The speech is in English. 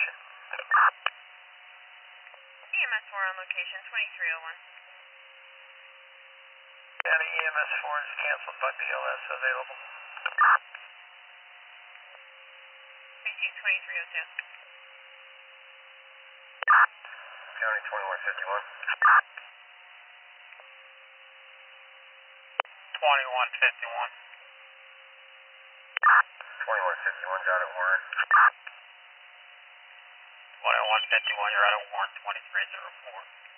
location. EMS 4 on location, 2301. County EMS 4 is canceled, but BLS available. Receive 2302. County 2151. 2151. 2151, got it, warrant. 2151, you're out of warrant 2304.